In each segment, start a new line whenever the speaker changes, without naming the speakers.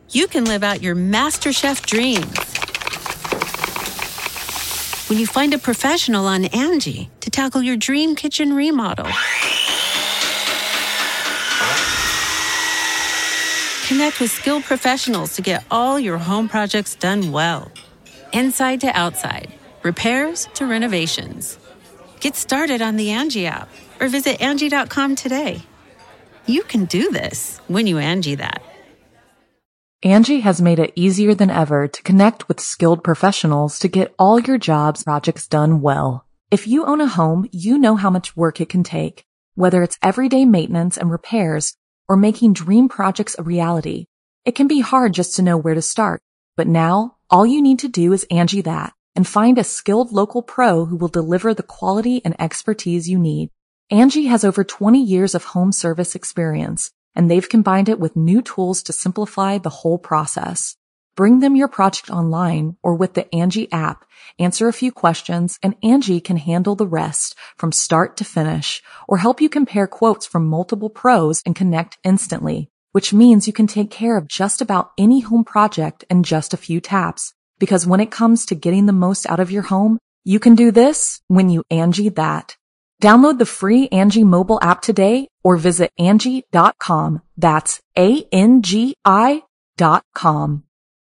you can live out your MasterChef dreams when you find a professional on Angie to tackle your dream kitchen remodel. Connect with skilled professionals to get all your home projects done well. Inside to outside, repairs to renovations. Get started on the Angie app or visit Angie.com today. You can do this when you Angie that.
Angie has made it easier than ever to connect with skilled professionals to get all your jobs projects done well. If you own a home, you know how much work it can take, whether it's everyday maintenance and repairs or making dream projects a reality. It can be hard just to know where to start, but now all you need to do is Angie that and find a skilled local pro who will deliver the quality and expertise you need. Angie has over 20 years of home service experience, and they've combined it with new tools to simplify the whole process. Bring them your project online or with the Angie app, answer a few questions, and Angie can handle the rest from start to finish, or help you compare quotes from multiple pros and connect instantly, which means you can take care of just about any home project in just a few taps. Because when it comes to getting the most out of your home, you can do this when you Angie that. Download the free Angie mobile app today or visit Angie.com. That's ANGI.com.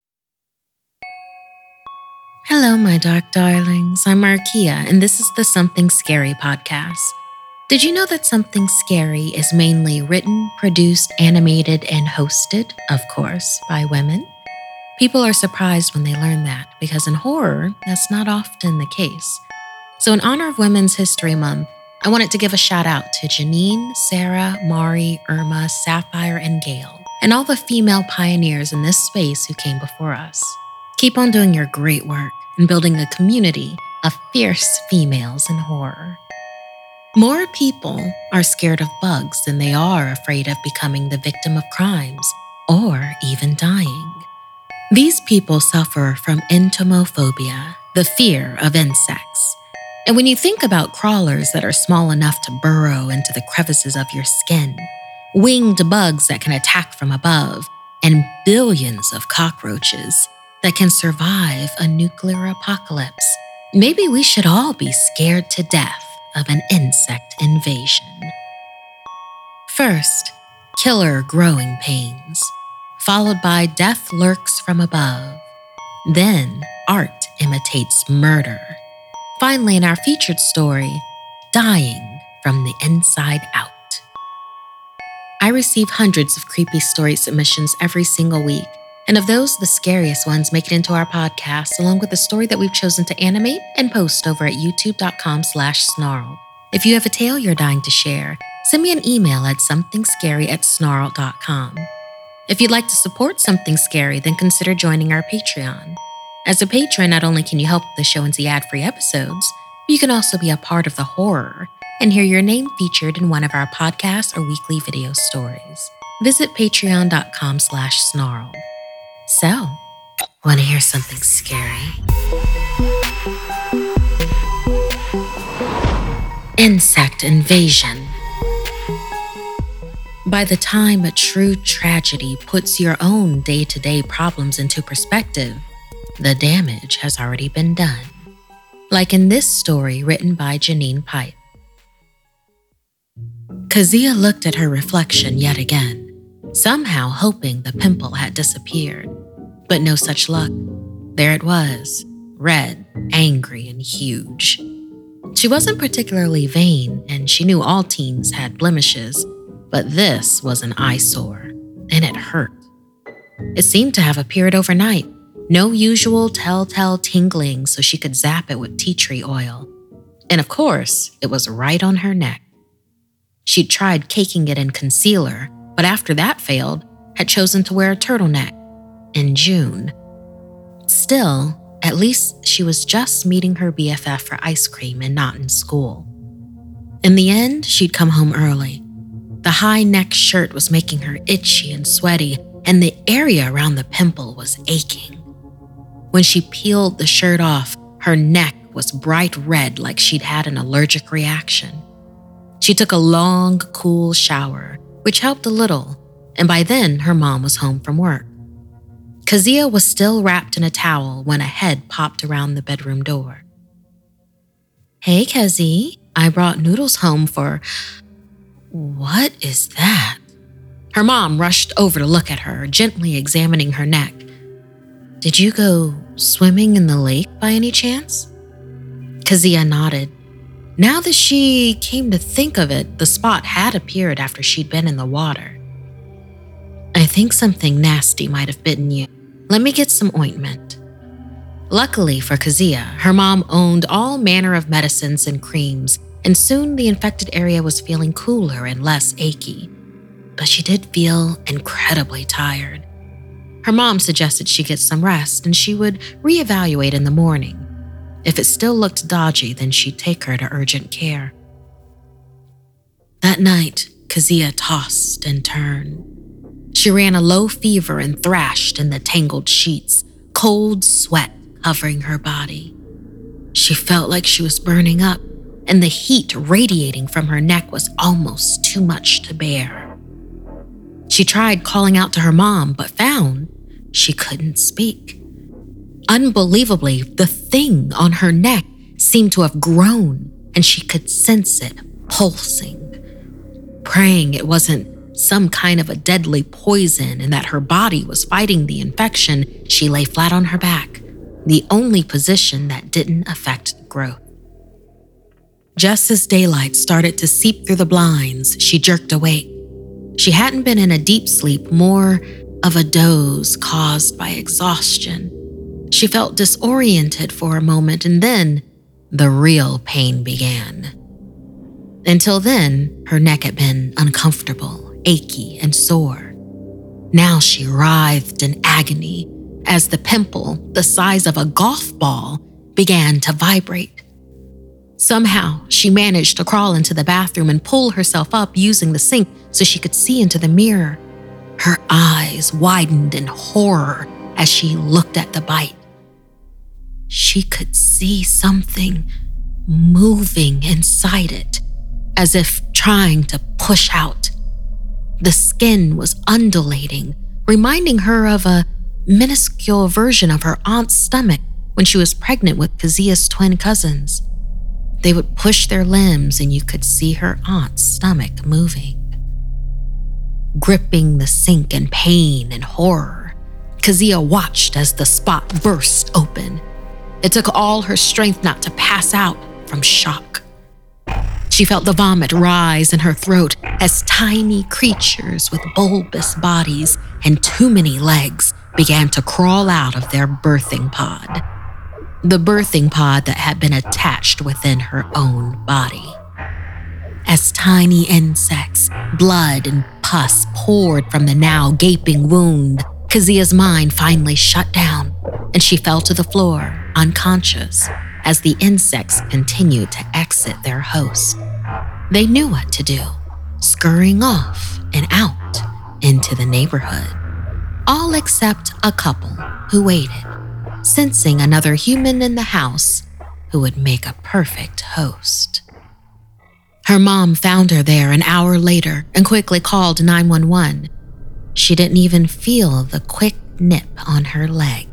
Hello, my dark darlings. I'm Markia, and this is the Something Scary podcast. Did you know that Something Scary is mainly written, produced, animated, and hosted, of course, by women? People are surprised when they learn that, because in horror, that's not often the case. So in honor of Women's History Month, I wanted to give a shout out to Janine, Sarah, Mari, Irma, Sapphire, and Gail, and all the female pioneers in this space who came before us. Keep on doing your great work and building a community of fierce females in horror. More people are scared of bugs than they are afraid of becoming the victim of crimes or even dying. These people suffer from entomophobia, the fear of insects. And when you think about crawlers that are small enough to burrow into the crevices of your skin, winged bugs that can attack from above, and billions of cockroaches that can survive a nuclear apocalypse, maybe we should all be scared to death of an insect invasion. First, killer growing pains, followed by death lurks from above. Then, art imitates murder. Finally, in our featured story, dying from the inside out. I receive hundreds of creepy story submissions every single week, and of those, the scariest ones make it into our podcast, along with the story that we've chosen to animate and post over at youtube.com/snarl. If you have a tale you're dying to share, send me an email at somethingscary@snarl.com. If you'd like to support Something Scary, then consider joining our Patreon. As a patron, not only can you help the show and see ad-free episodes, but you can also be a part of the horror and hear your name featured in one of our podcasts or weekly video stories. Visit patreon.com/snarl. So, want to hear something scary? Insect invasion. By the time a true tragedy puts your own day-to-day problems into perspective, the damage has already been done. Like in this story written by Janine Pipe. Kazia looked at her reflection yet again, somehow hoping the pimple had disappeared. But no such luck. There it was, red, angry, and huge. She wasn't particularly vain, and she knew all teens had blemishes, but this was an eyesore, and it hurt. It seemed to have appeared overnight. No usual telltale tingling so she could zap it with tea tree oil. And of course, it was right on her neck. She'd tried caking it in concealer, but after that failed, had chosen to wear a turtleneck in June. Still, at least she was just meeting her BFF for ice cream and not in school. In the end, she'd come home early. The high-neck shirt was making her itchy and sweaty, and the area around the pimple was aching. When she peeled the shirt off, her neck was bright red like she'd had an allergic reaction. She took a long, cool shower, which helped a little, and by then her mom was home from work. Kezia was still wrapped in a towel when a head popped around the bedroom door. "Hey, Kezi, I brought noodles home for..." "What is that?" Her mom rushed over to look at her, gently examining her neck. "Did you go swimming in the lake by any chance?" Kezia nodded. Now that she came to think of it, the spot had appeared after she'd been in the water. "I think something nasty might have bitten you. Let me get some ointment." Luckily for Kezia, her mom owned all manner of medicines and creams, and soon the infected area was feeling cooler and less achy. But she did feel incredibly tired. Her mom suggested she get some rest and she would reevaluate in the morning. If it still looked dodgy, then she'd take her to urgent care. That night, Kezia tossed and turned. She ran a low fever and thrashed in the tangled sheets, cold sweat covering her body. She felt like she was burning up, and the heat radiating from her neck was almost too much to bear. She tried calling out to her mom, but found she couldn't speak. Unbelievably, the thing on her neck seemed to have grown, and she could sense it pulsing. Praying it wasn't some kind of a deadly poison and that her body was fighting the infection, she lay flat on her back, the only position that didn't affect growth. Just as daylight started to seep through the blinds, she jerked awake. She hadn't been in a deep sleep, more of a doze caused by exhaustion. She felt disoriented for a moment, and then the real pain began. Until then, her neck had been uncomfortable, achy, and sore. Now she writhed in agony as the pimple, the size of a golf ball, began to vibrate. Somehow, she managed to crawl into the bathroom and pull herself up using the sink so she could see into the mirror. Her eyes widened in horror as she looked at the bite. She could see something moving inside it, as if trying to push out. The skin was undulating, reminding her of a minuscule version of her aunt's stomach when she was pregnant with Kezia's twin cousins. They would push their limbs and you could see her aunt's stomach moving. Gripping the sink in pain and horror, Kezia watched as the spot burst open. It took all her strength not to pass out from shock. She felt the vomit rise in her throat as tiny creatures with bulbous bodies and too many legs began to crawl out of their birthing pod. The birthing pod that had been attached within her own body. As tiny insects, blood and pus poured from the now gaping wound, Kezia's mind finally shut down, and she fell to the floor, unconscious, as the insects continued to exit their host. They knew what to do, scurrying off and out into the neighborhood. All except a couple who waited, sensing another human in the house who would make a perfect host. Her mom found her there an hour later and quickly called 911. She didn't even feel the quick nip on her leg.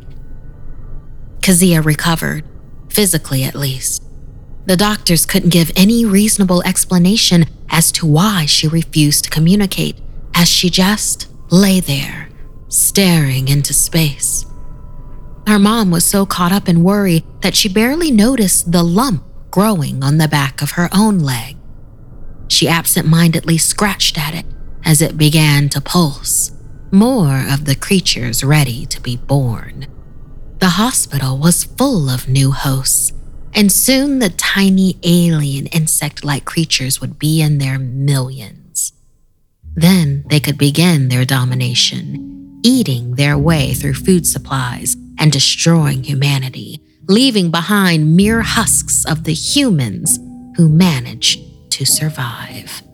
Kezia recovered, physically at least. The doctors couldn't give any reasonable explanation as to why she refused to communicate, as she just lay there, staring into space. Her mom was so caught up in worry that she barely noticed the lump growing on the back of her own leg. She absent-mindedly scratched at it as it began to pulse, more of the creatures ready to be born. The hospital was full of new hosts, and soon the tiny alien insect-like creatures would be in their millions. Then they could begin their domination, eating their way through food supplies and destroying humanity, leaving behind mere husks of the humans who managed to survive.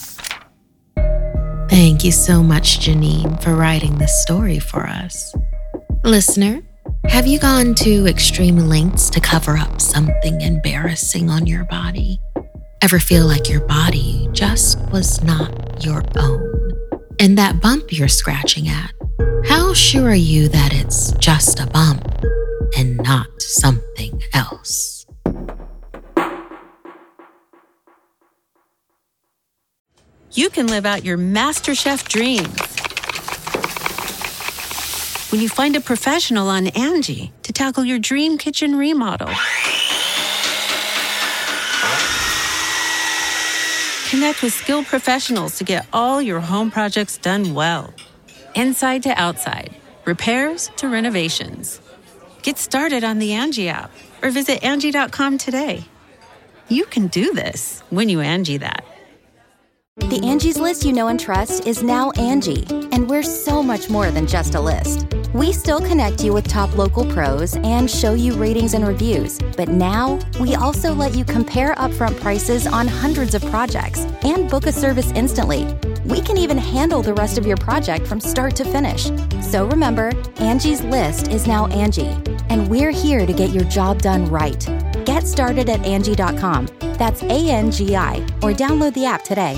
Thank you so much, Janine, for writing this story for us. Listener, have you gone to extreme lengths to cover up something embarrassing on your body? Ever feel like your body just was not your own? And that bump you're scratching at, How sure are you that it's just a bump and not something else?
You can live out your MasterChef dreams when you find a professional on Angie to tackle your dream kitchen remodel. Connect with skilled professionals to get all your home projects done well. Inside to outside, repairs to renovations. Get started on the Angie app or visit Angie.com today. You can do this when you Angie that.
The Angie's List you know and trust is now Angie, and we're so much more than just a list. We still connect you with top local pros and show you ratings and reviews, but now we also let you compare upfront prices on hundreds of projects and book a service instantly. We can even handle the rest of your project from start to finish. So remember, Angie's List is now Angie, and we're here to get your job done right. Get started at Angie.com. That's ANGI, or download the app today.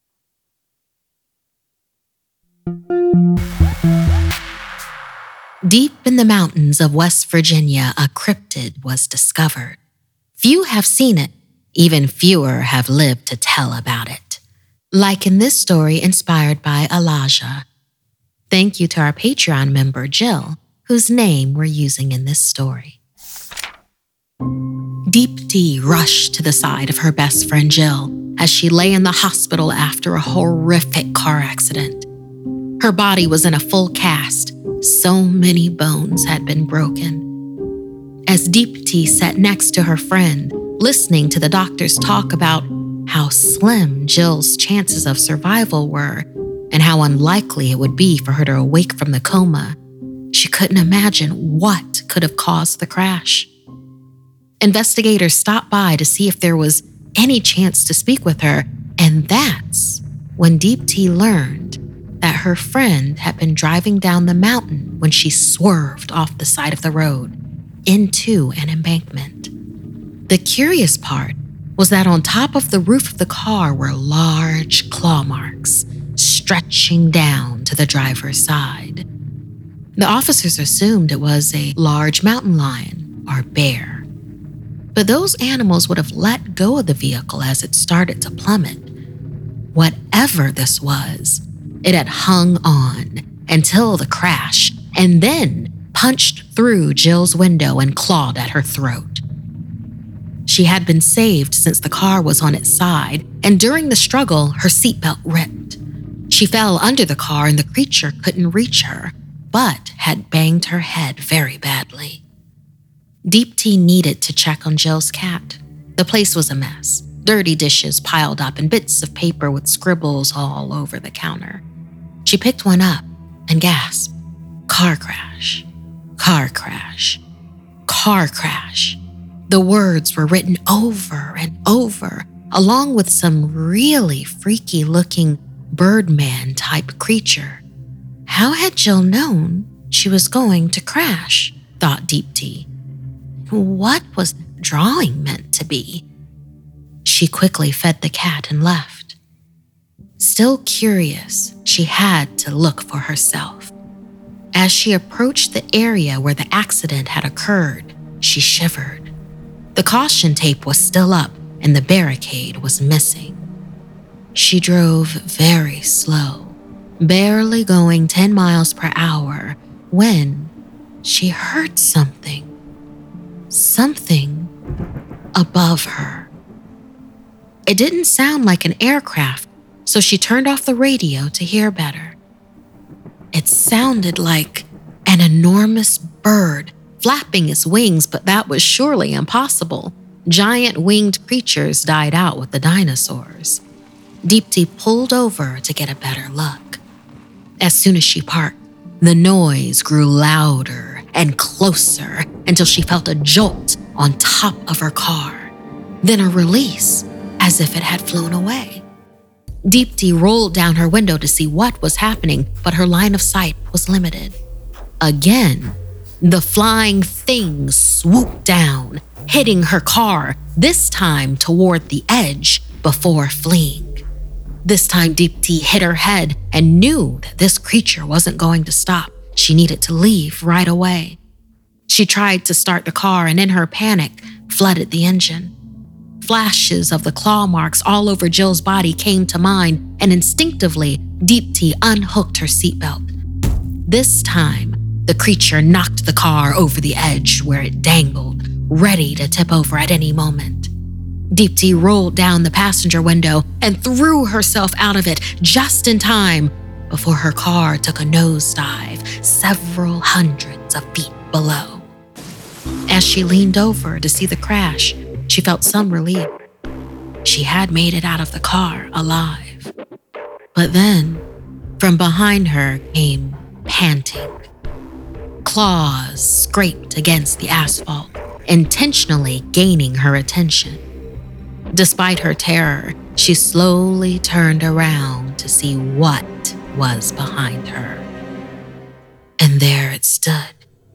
Deep in the mountains of West Virginia, a cryptid was discovered. Few have seen it, even fewer have lived to tell about it. Like in this story inspired by Elijah. Thank you to our Patreon member, Jill, whose name we're using in this story. Deepti rushed to the side of her best friend Jill as she lay in the hospital after a horrific car accident. Her body was in a full cast. So many bones had been broken. As Deepti sat next to her friend, listening to the doctors talk about how slim Jill's chances of survival were and how unlikely it would be for her to awake from the coma, she couldn't imagine what could have caused the crash. Investigators stopped by to see if there was any chance to speak with her, and that's when Deepti learned that her friend had been driving down the mountain when she swerved off the side of the road into an embankment. The curious part was that on top of the roof of the car were large claw marks stretching down to the driver's side. The officers assumed it was a large mountain lion or bear. But those animals would have let go of the vehicle as it started to plummet. Whatever this was, it had hung on until the crash and then punched through Jill's window and clawed at her throat. She had been saved since the car was on its side, and during the struggle, her seatbelt ripped. She fell under the car and the creature couldn't reach her, but had banged her head very badly. Deepti needed to check on Jill's cat. The place was a mess. Dirty dishes piled up and bits of paper with scribbles all over the counter. She picked one up and gasped. Car crash, car crash, car crash. The words were written over and over, along with some really freaky-looking Birdman-type creature. How had Jill known she was going to crash, thought Deepti. What was the drawing meant to be? She quickly fed the cat and left. Still curious, she had to look for herself. As she approached the area where the accident had occurred, she shivered. The caution tape was still up and the barricade was missing. She drove very slow, barely going 10 miles per hour, when she heard something. Something above her. It didn't sound like an aircraft, so she turned off the radio to hear better. It sounded like an enormous bird flapping its wings, but that was surely impossible. Giant winged creatures died out with the dinosaurs. Deepti pulled over to get a better look. As soon as she parked, the noise grew louder and closer until she felt a jolt on top of her car, then a release as if it had flown away. Deepti rolled down her window to see what was happening, but her line of sight was limited. Again, the flying thing swooped down, hitting her car, this time toward the edge before fleeing. This time Deepti hit her head and knew that this creature wasn't going to stop. She needed to leave right away. She tried to start the car and in her panic, flooded the engine. Flashes of the claw marks all over Jill's body came to mind, and instinctively, Deepti unhooked her seatbelt. This time, the creature knocked the car over the edge where it dangled, ready to tip over at any moment. Deepti rolled down the passenger window and threw herself out of it just in time before her car took a nosedive several hundreds of feet below. As she leaned over to see the crash, she felt some relief. She had made it out of the car alive. But then, from behind her came panting. Claws scraped against the asphalt, intentionally gaining her attention. Despite her terror, she slowly turned around to see what was behind her. And there it stood,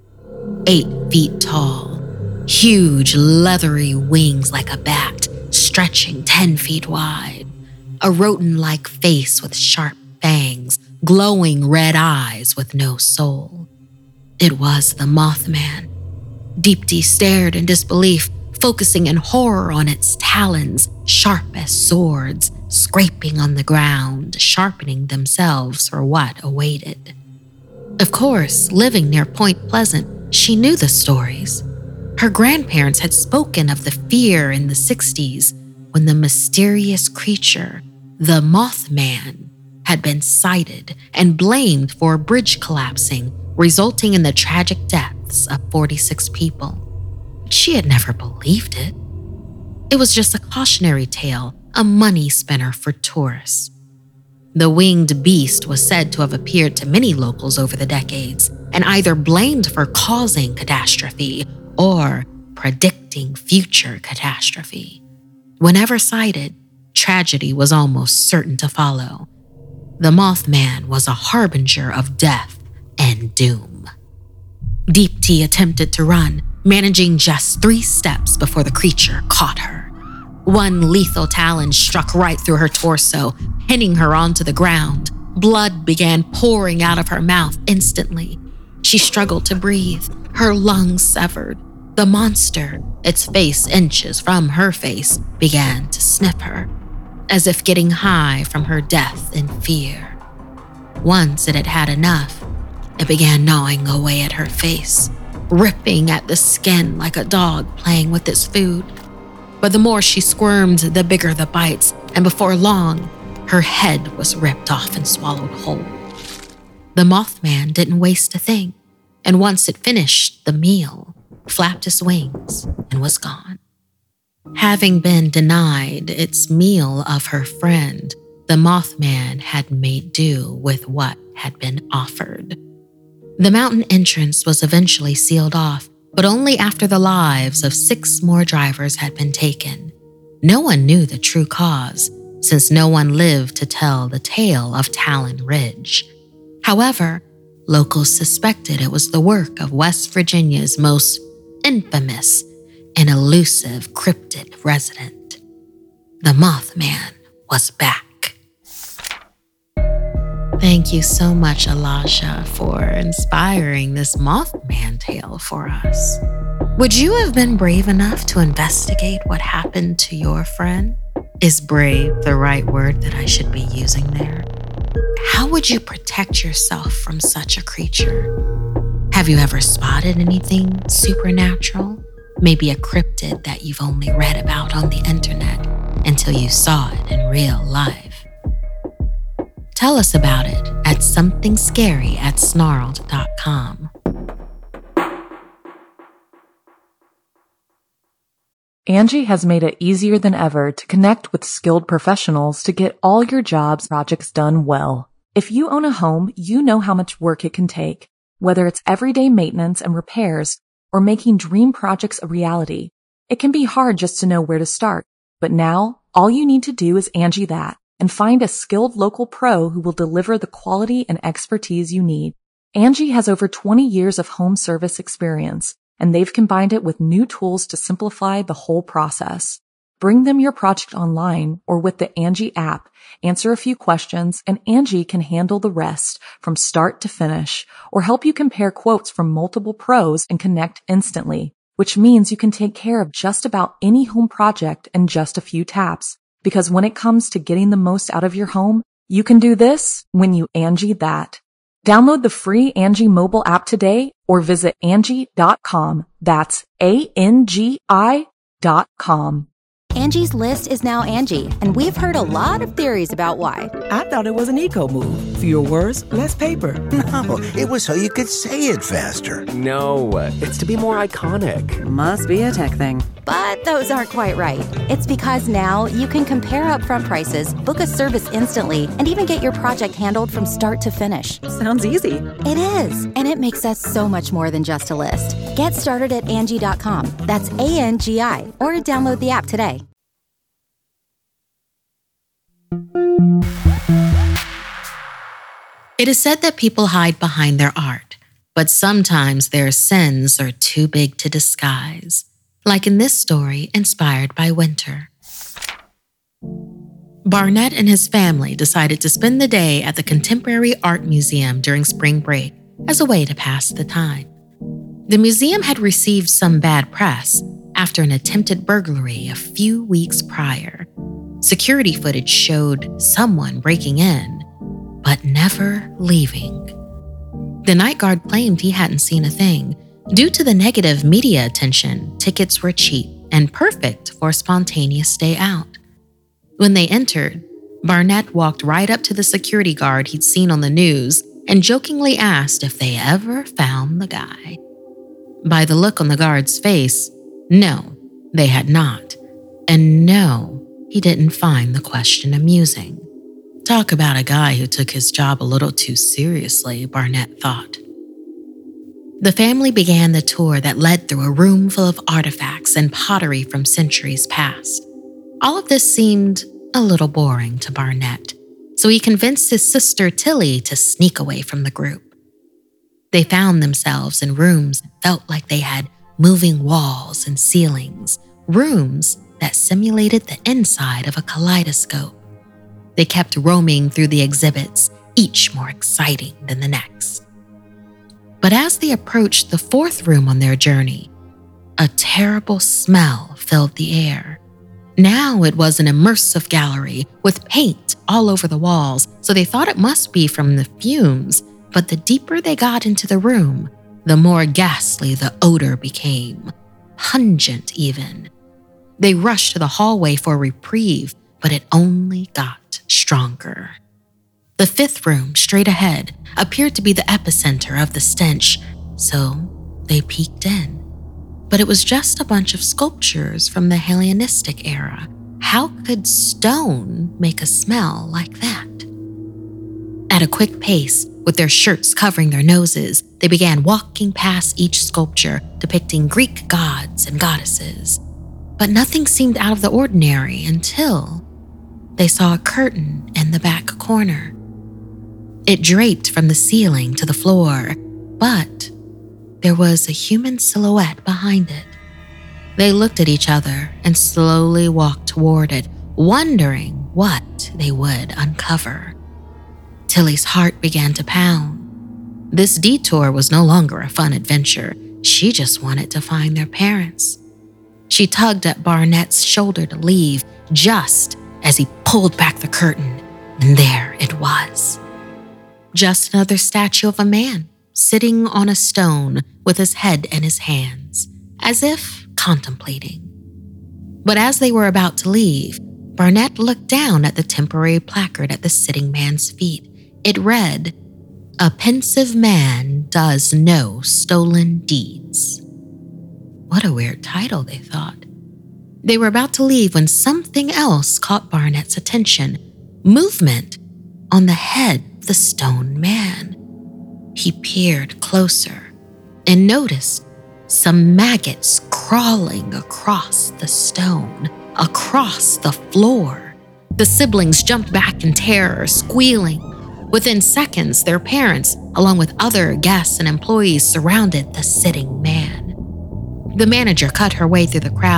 8 feet tall, huge leathery wings like a bat, stretching 10 feet wide, a rodent-like face with sharp fangs, glowing red eyes with no soul. It was the Mothman. Deepti stared in disbelief, focusing in horror on its talons, sharp as swords, scraping on the ground, sharpening themselves for what awaited. Of course, living near Point Pleasant, she knew the stories. Her grandparents had spoken of the fear in the 60s when the mysterious creature, the Mothman, had been sighted and blamed for a bridge collapsing, resulting in the tragic deaths of 46 people. She had never believed it. It was just a cautionary tale, a money spinner for tourists. The winged beast was said to have appeared to many locals over the decades and either blamed for causing catastrophe or predicting future catastrophe. Whenever sighted, tragedy was almost certain to follow. The Mothman was a harbinger of death and doom. Deepti attempted to run, managing just 3 steps before the creature caught her. One lethal talon struck right through her torso, pinning her onto the ground. Blood began pouring out of her mouth instantly. She struggled to breathe, her lungs severed. The monster, its face inches from her face, began to sniff her, as if getting high from her death and fear. Once it had had enough, it began gnawing away at her face, ripping at the skin like a dog playing with its food. But the more she squirmed, the bigger the bites, and before long, her head was ripped off and swallowed whole. The Mothman didn't waste a thing, and once it finished the meal, flapped its wings and was gone. Having been denied its meal of her friend, the Mothman had made do with what had been offered. The mountain entrance was eventually sealed off, but only after the lives of 6 more drivers had been taken. No one knew the true cause, since no one lived to tell the tale of Talon Ridge. However, locals suspected it was the work of West Virginia's most infamous and elusive cryptid resident. The Mothman was back. Thank you so much, Elijah, for inspiring this Mothman tale for us. Would you have been brave enough to investigate what happened to your friend? Is brave the right word that I should be using there? How would you protect yourself from such a creature? Have you ever spotted anything supernatural? Maybe a cryptid that you've only read about on the internet until you saw it in real life. Tell us about it at somethingscary@snarled.com.
Angie has made it easier than ever to connect with skilled professionals to get all your jobs projects done well. If you own a home, you know how much work it can take, whether it's everyday maintenance and repairs or making dream projects a reality. It can be hard just to know where to start, but now all you need to do is Angie that and find a skilled local pro who will deliver the quality and expertise you need. Angie has over 20 years of home service experience, and they've combined it with new tools to simplify the whole process. Bring them your project online or with the Angie app, answer a few questions, and Angie can handle the rest from start to finish or help you compare quotes from multiple pros and connect instantly, which means you can take care of just about any home project in just a few taps. Because when it comes to getting the most out of your home, you can do this when you Angie that. Download the free Angie mobile app today or visit Angie.com. That's ANGI.com.
Angie's List is now Angie, and we've heard a lot of theories about why.
I thought it was an eco move. Fewer words, less paper.
No, it was so you could say it faster.
No, it's to be more iconic.
Must be a tech thing.
But those aren't quite right. It's because now you can compare upfront prices, book a service instantly, and even get your project handled from start to finish.
Sounds easy.
It is, and it makes us so much more than just a list. Get started at Angie.com. That's ANGI, or download the app today.
It is said that people hide behind their art, but sometimes their sins are too big to disguise, like in this story inspired by winter. Barnett and his family decided to spend the day at the Contemporary Art Museum during spring break as a way to pass the time. The museum had received some bad press after an attempted burglary a few weeks prior. Security footage showed someone breaking in, but never leaving. The night guard claimed he hadn't seen a thing. Due to the negative media attention, tickets were cheap and perfect for a spontaneous day out. When they entered, Barnett walked right up to the security guard he'd seen on the news and jokingly asked if they ever found the guy. By the look on the guard's face, no, they had not. And no, he didn't find the question amusing. Talk about a guy who took his job a little too seriously, Barnett thought. The family began the tour that led through a room full of artifacts and pottery from centuries past. All of this seemed a little boring to Barnett, so he convinced his sister Tilly to sneak away from the group. They found themselves in rooms that felt like they had moving walls and ceilings, rooms that simulated the inside of a kaleidoscope. They kept roaming through the exhibits, each more exciting than the next. But as they approached the fourth room on their journey, a terrible smell filled the air. Now it was an immersive gallery with paint all over the walls, so they thought it must be from the fumes, but the deeper they got into the room, the more ghastly the odor became, pungent even. They rushed to the hallway for a reprieve, but it only got stronger. The fifth room, straight ahead, appeared to be the epicenter of the stench, so they peeked in. But it was just a bunch of sculptures from the Hellenistic era. How could stone make a smell like that? At a quick pace, with their shirts covering their noses, they began walking past each sculpture depicting Greek gods and goddesses. But nothing seemed out of the ordinary until they saw a curtain in the back corner. It draped from the ceiling to the floor, but there was a human silhouette behind it. They looked at each other and slowly walked toward it, wondering what they would uncover. Tilly's heart began to pound. This detour was no longer a fun adventure. She just wanted to find their parents. She tugged at Barnett's shoulder to leave, just as he pulled back the curtain, and there it was. Just another statue of a man sitting on a stone with his head in his hands, as if contemplating. But as they were about to leave, Barnett looked down at the temporary placard at the sitting man's feet. It read, "A pensive man does no stolen deeds." What a weird title, they thought. They were about to leave when something else caught Barnett's attention. Movement on the head of the stone man. He peered closer and noticed some maggots crawling across the stone, across the floor. The siblings jumped back in terror, squealing. Within seconds, their parents, along with other guests and employees, surrounded the sitting man. The manager cut her way through the crowd,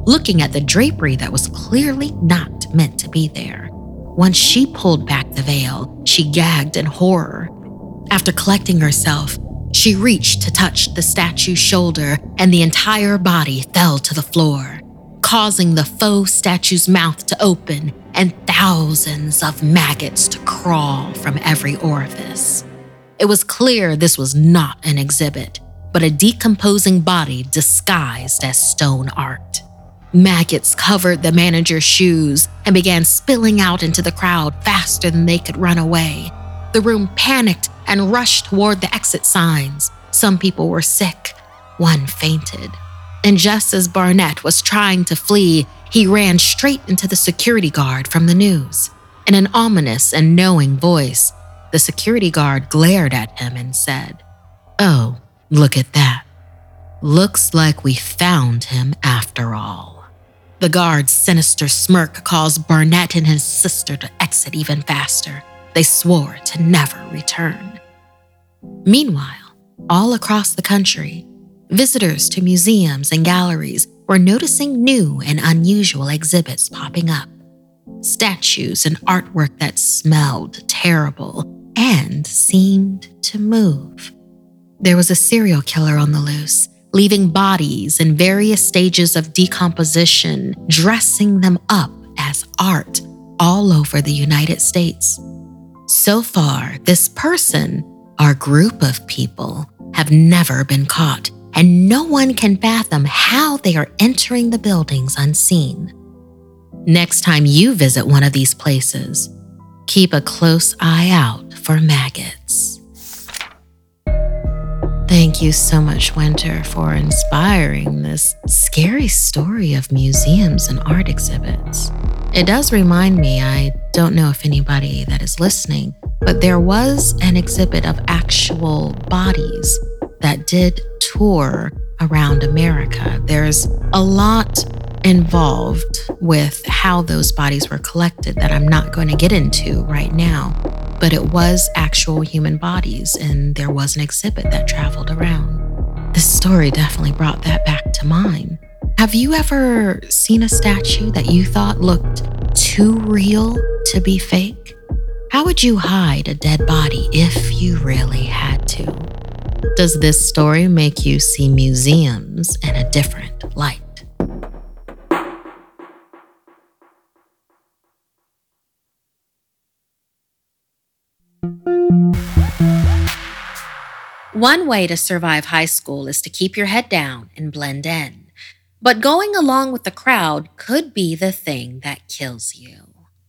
looking at the drapery that was clearly not meant to be there. Once she pulled back the veil, she gagged in horror. After collecting herself, she reached to touch the statue's shoulder, and the entire body fell to the floor, causing the faux statue's mouth to open and thousands of maggots to crawl from every orifice. It was clear this was not an exhibit, but a decomposing body disguised as stone art. Maggots covered the manager's shoes and began spilling out into the crowd faster than they could run away. The room panicked and rushed toward the exit signs. Some people were sick. One fainted. And just as Barnett was trying to flee, he ran straight into the security guard from the news. In an ominous and knowing voice, the security guard glared at him and said, "Oh, look at that. Looks like we found him after all." The guard's sinister smirk caused Barnett and his sister to exit even faster. They swore to never return. Meanwhile, all across the country, visitors to museums and galleries were noticing new and unusual exhibits popping up. Statues and artwork that smelled terrible and seemed to move. There was a serial killer on the loose, leaving bodies in various stages of decomposition, dressing them up as art all over the United States. So far, this person, or group of people, have never been caught, and no one can fathom how they are entering the buildings unseen. Next time you visit one of these places, keep a close eye out for maggots. Thank you so much, Winter, for inspiring this scary story of museums and art exhibits. It does remind me, I don't know if anybody that is listening, but there was an exhibit of actual bodies that did tour around America. There's a lot involved with how those bodies were collected that I'm not going to get into right now. But it was actual human bodies, and there was an exhibit that traveled around. This story definitely brought that back to mind. Have you ever seen a statue that you thought looked too real to be fake? How would you hide a dead body if you really had to? Does this story make you see museums in a different light? One way to survive high school is to keep your head down and blend in. But going along with the crowd could be the thing that kills you.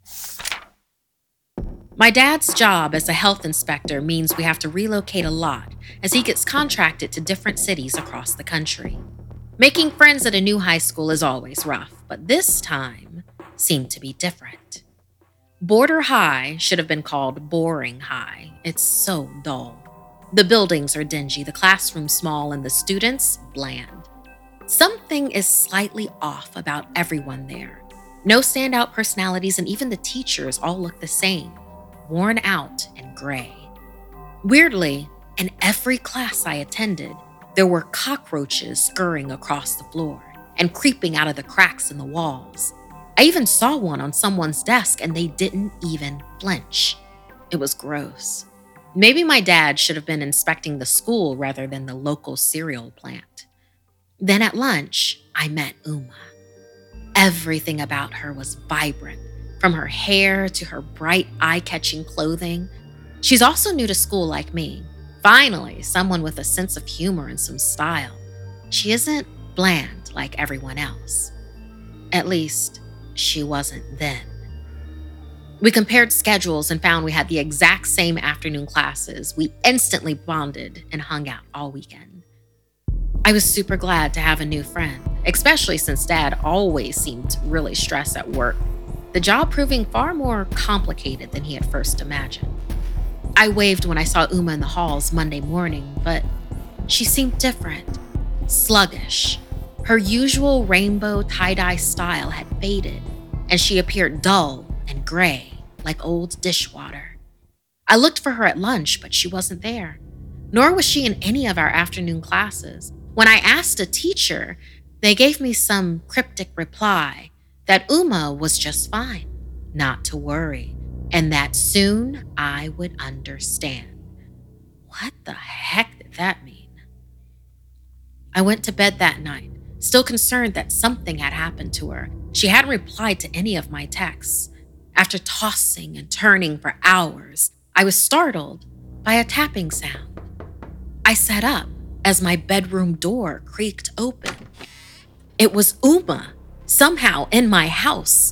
My dad's job as a health inspector means we have to relocate a lot as he gets contracted to different cities across the country. Making friends at a new high school is always rough, but this time seemed to be different. Border High should have been called Boring High. It's so dull. The buildings are dingy, the classrooms small, and the students bland. Something is slightly off about everyone there. No standout personalities, and even the teachers all look the same, worn out and gray. Weirdly, in every class I attended, there were cockroaches scurrying across the floor and creeping out of the cracks in the walls. I even saw one on someone's desk, and they didn't even flinch. It was gross. Maybe my dad should have been inspecting the school rather than the local cereal plant. Then at lunch, I met Uma. Everything about her was vibrant, from her hair to her bright, eye-catching clothing. She's also new to school like me. Finally, someone with a sense of humor and some style. She isn't bland like everyone else. At least, she wasn't then. We compared schedules and found we had the exact same afternoon classes. We instantly bonded and hung out all weekend. I was super glad to have a new friend, especially since Dad always seemed really stressed at work, the job proving far more complicated than he had first imagined. I waved when I saw Uma in the halls Monday morning, but she seemed different, sluggish. Her usual rainbow tie-dye style had faded, and she appeared dull and gray, like old dishwater. I looked for her at lunch, but she wasn't there, nor was she in any of our afternoon classes. When I asked a teacher, They gave me some cryptic reply that Uma was just fine, not to worry, and that soon I would understand. What the heck did that mean? I went to bed that night, still concerned that something had happened to her. She hadn't replied to any of my texts. After tossing and turning for hours, I was startled by a tapping sound. I sat up as my bedroom door creaked open. It was Uma, somehow in my house.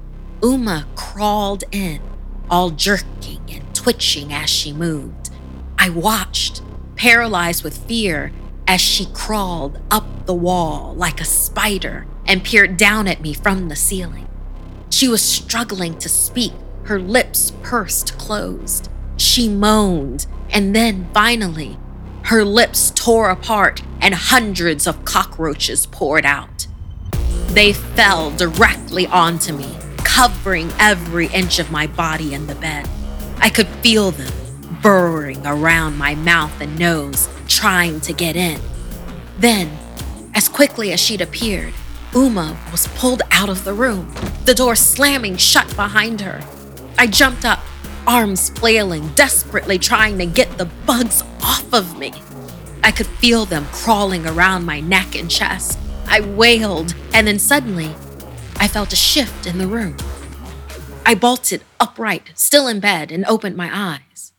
Uma crawled in, all jerking and twitching as she moved. I watched, paralyzed with fear, as she crawled up the wall like a spider and peered down at me from the ceiling. She was struggling to speak, her lips pursed closed. She moaned, and then finally, her lips tore apart and hundreds of cockroaches poured out. They fell directly onto me, covering every inch of my body in the bed. I could feel them burrowing around my mouth and nose, trying to get in. Then, as quickly as she'd appeared, Uma was pulled out of the room, the door slamming shut behind her. I jumped up, arms flailing, desperately trying to get the bugs off of me. I could feel them crawling around my neck and chest. I wailed, and then suddenly, I felt a shift in the room. I bolted upright, still in bed, and opened my eyes.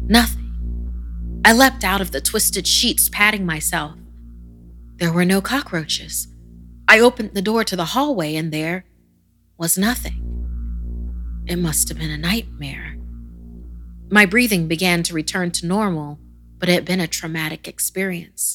Nothing. I leapt out of the twisted sheets, patting myself. There were no cockroaches. I opened the door to the hallway, and there was nothing. It must have been a nightmare. My breathing began to return to normal, but it had been a traumatic experience.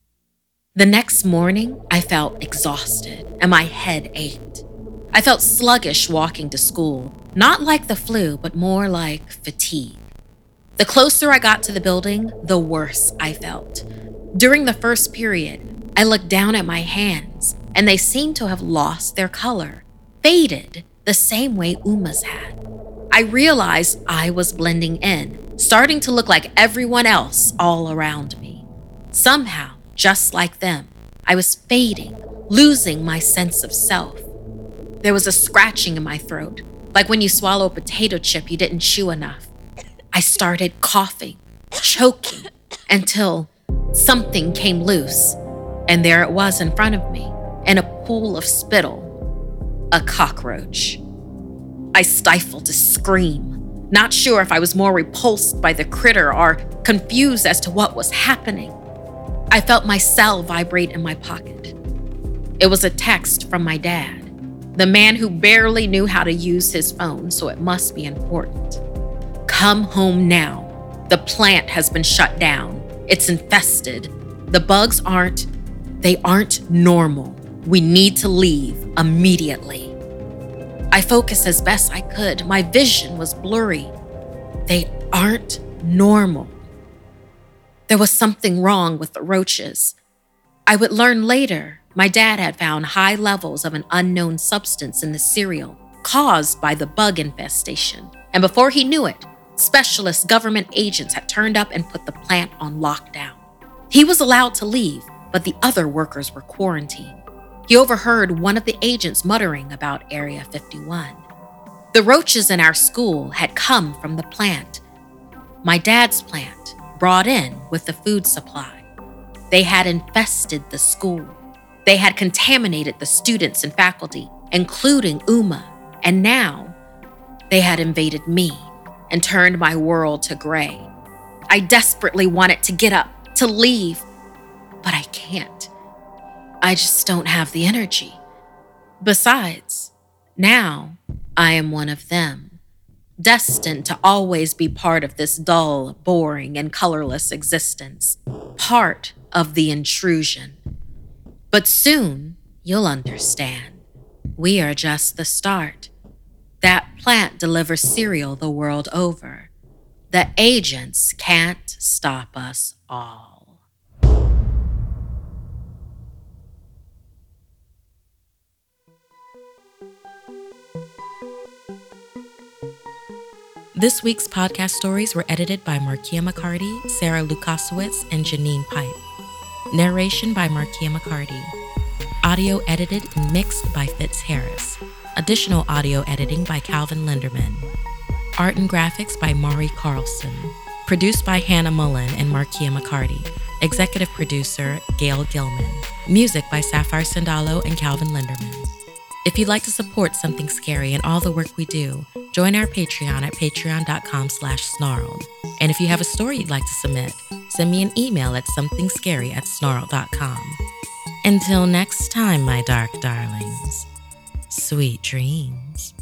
The next morning, I felt exhausted, and my head ached. I felt sluggish walking to school, not like the flu, but more like fatigue. The closer I got to the building, the worse I felt. During the first period, I looked down at my hands, and they seemed to have lost their color, faded the same way Uma's had. I realized I was blending in, starting to look like everyone else all around me. Somehow, just like them, I was fading, losing my sense of self. There was a scratching in my throat, like when you swallow a potato chip you didn't chew enough. I started coughing, choking, until something came loose, and there it was in front of me, in a pool of spittle, a cockroach. I stifled a scream, not sure if I was more repulsed by the critter or confused as to what was happening. I felt my cell vibrate in my pocket. It was a text from my dad, the man who barely knew how to use his phone, so it must be important. Come home now. The plant has been shut down. It's infested. The bugs aren't normal. We need to leave immediately. I focused as best I could. My vision was blurry. They aren't normal. There was something wrong with the roaches. I would learn later my dad had found high levels of an unknown substance in the cereal caused by the bug infestation. And before he knew it, specialist government agents had turned up and put the plant on lockdown. He was allowed to leave, but the other workers were quarantined. He overheard one of the agents muttering about Area 51. The roaches in our school had come from the plant, my dad's plant, brought in with the food supply. They had infested the school. They had contaminated the students and faculty, including Uma, and now they had invaded me and turned my world to gray. I desperately wanted to get up, to leave, but I can't. I just don't have the energy. Besides, now I am one of them, destined to always be part of this dull, boring, and colorless existence, part of the intrusion. But soon you'll understand. We are just the start. That plant delivers cereal the world over. The agents can't stop us all.
This week's podcast stories were edited by Markia McCarty, Sarah Lukasiewicz, and Janine Pipe. Narration by Markia McCarty. Audio edited and mixed by Fitz Harris. Additional audio editing by Calvin Linderman. Art and graphics by Maury Carlson. Produced by Hannah Mullen and Markia McCarty. Executive producer Gail Gilman. Music by Sapphire Sandalo and Calvin Linderman. If you'd like to support Something Scary and all the work we do, join our Patreon at patreon.com/snarled. And if you have a story you'd like to submit, send me an email at somethingscary@snarled.com. Until next time, my dark darlings, sweet dreams.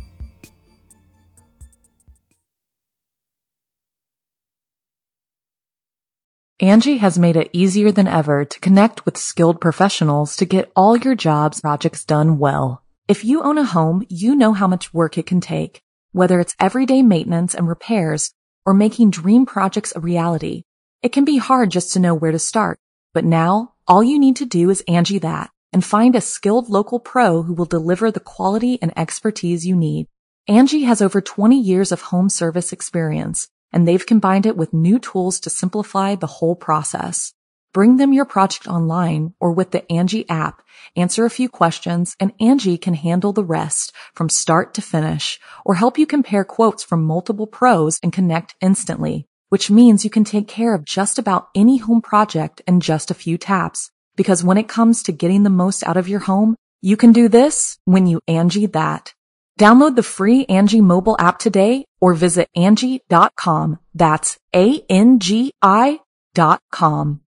Angie has made it easier than ever to connect with skilled professionals to get all your jobs projects done well. If you own a home, you know how much work it can take, whether it's everyday maintenance and repairs or making dream projects a reality. It can be hard just to know where to start, but now all you need to do is Angie that and find a skilled local pro who will deliver the quality and expertise you need. Angie has over 20 years of home service experience, and they've combined it with new tools to simplify the whole process. Bring them your project online or with the Angie app, answer a few questions, and Angie can handle the rest from start to finish or help you compare quotes from multiple pros and connect instantly, which means you can take care of just about any home project in just a few taps. Because when it comes to getting the most out of your home, you can do this when you Angie that. Download the free Angie mobile app today or visit Angie.com. That's ANGI.com.